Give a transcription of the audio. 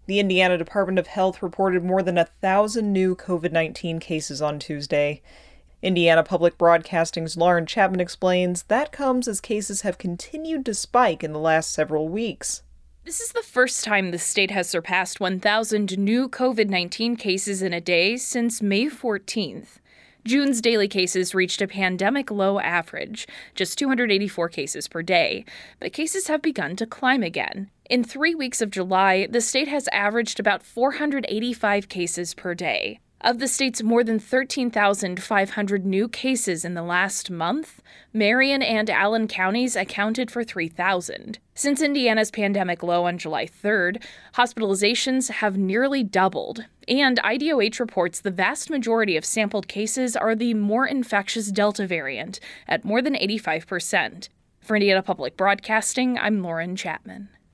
The Indiana Department of Health reported more than 1,000 new COVID-19 cases on Tuesday. Indiana Public Broadcasting's Lauren Chapman explains that comes as cases have continued to spike in the last several weeks. This is the first time the state has surpassed 1,000 new COVID-19 cases in a day since May 14th. June's daily cases reached a pandemic low average, just 284 cases per day, but cases have begun to climb again. In 3 weeks of July, the state has averaged about 485 cases per day. Of the state's more than 13,500 new cases in the last month, Marion and Allen counties accounted for 3,000. Since Indiana's pandemic low on July 3rd, hospitalizations have nearly doubled, and IDOH reports the vast majority of sampled cases are the more infectious Delta variant, at more than 85%. For Indiana Public Broadcasting, I'm Lauren Chapman.